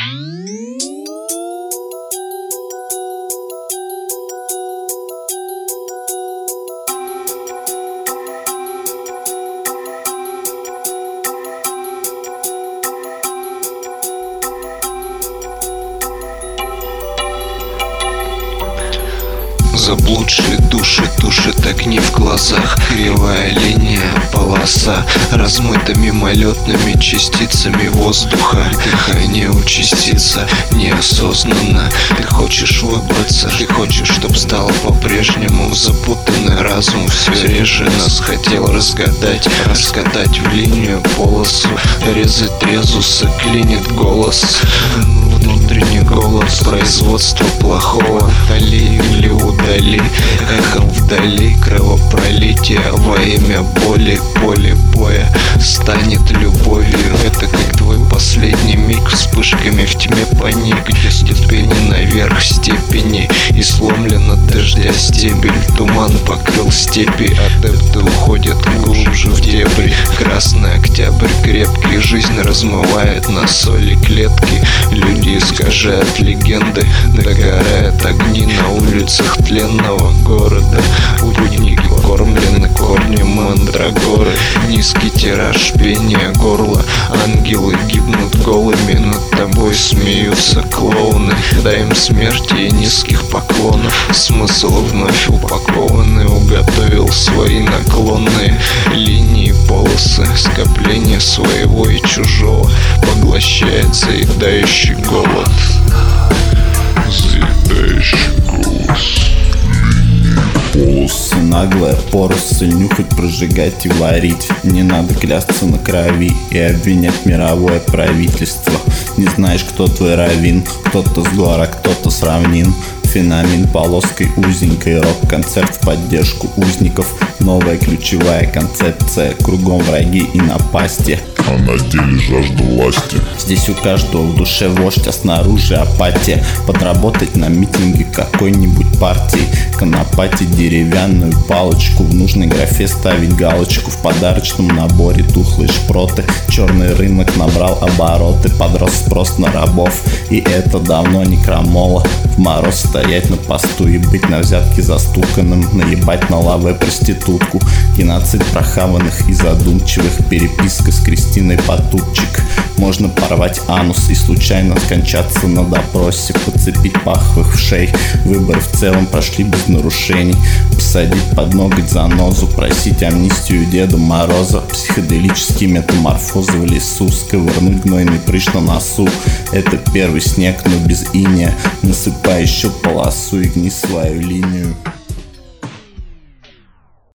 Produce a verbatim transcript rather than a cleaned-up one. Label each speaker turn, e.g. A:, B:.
A: Заблудшие души тушат огни в глазах. Кривая линия, полоса размыта мимолетными частицами воздуха. Дыхание участится неосознанно. Ты хочешь выбраться, ты хочешь, чтоб стало по-прежнему. Запутанный разум все реже нас хотел разгадать. Раскатать в линию полосу, резать резусы, клинит голос. Внутренний голос производства плохого. Вдали или удали, эхом вдали кровопролитие во имя боли. Поле боя станет любовью. Это как твой последний миг, вспышками в тьме паник, где ступени наверх степени и сломлен от дождя стебель. Туман покрыл степи, адепты уходят глубже в дебри. Красный октябрь крепкий, жизнь размывает на соли клетки. Люди искажают легенды, догорают огни на улицах тленного города. Путники кормлены корнем мандрагоры. Низкий тираж, пение горла. Ангелы гибнут голыми, над тобой смеются клоуны. Дай им смерти и низких поклонов. Смысл вновь упакованный уготовил свои наклонные линии, полосы. Скопление своего и чужого поглощает заедающий голод.
B: Заедающий голос.
C: Полосы, наглая поросль, нюхать, прожигать и варить. Не надо клясться на крови и обвинять мировое правительство. Не знаешь, кто твой раввин, кто-то с гор, а кто-то с равнин. Феномен полоской узенькой, рок-концерт в поддержку узников. Новая ключевая концепция, кругом враги и напасти.
B: А на деле жажда власти.
C: Здесь у каждого в душе вождь, а снаружи апатия. Подработать на митинге какой-нибудь партии. Конопатить деревянную палочку, в нужной графе ставить галочку. В подарочном наборе тухлые шпроты. Черный рынок набрал обороты, подрос спрос на рабов. И это давно не крамола. В мороз стоять на посту и быть на взятке застуканным. Наебать на лаве проститутку. Геноцид прохаванных и задумчивых. Переписка с Кристиной Потупчик. Можно порвать анус и случайно скончаться на допросе. Подцепить паховых в шей. Выборы в целом прошли без нарушений. Посадить под ноготь занозу. Просить амнистию Деда Мороза. Психоделические метаморфозы в лесу. Сковырнуть гнойный прыщ на носу. Это первый снег, но без иния. Насыпай еще полосу и гни свою линию.